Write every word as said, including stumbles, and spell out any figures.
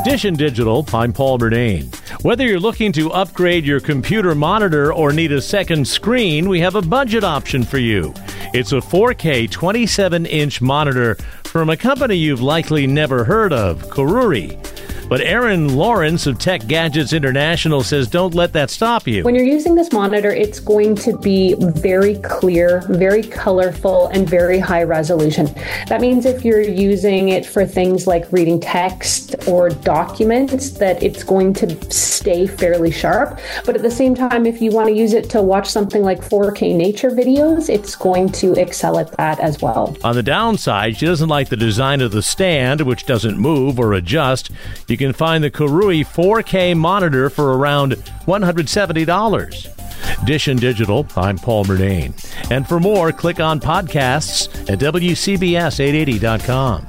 Dish and Digital, I'm Paul Bernane. Whether you're looking to upgrade your computer monitor or need a second screen, we have a budget option for you. It's a four K twenty-seven inch monitor from a company you've likely never heard of, Koruri. But Erin Lawrence of Tech Gadgets International says don't let that stop you. When you're using this monitor, it's going to be very clear, very colorful, and very high resolution. That means if you're using it for things like reading text or documents, that it's going to stay fairly sharp. But at the same time, if you want to use it to watch something like four K nature videos, it's going to excel at that as well. On the downside, she doesn't like the design of the stand, which doesn't move or adjust. You can find the Koruri four K monitor for around one hundred seventy dollars. Dish and Digital, I'm Paul Bernane. And for more, click on podcasts at W C B S eight eighty dot com.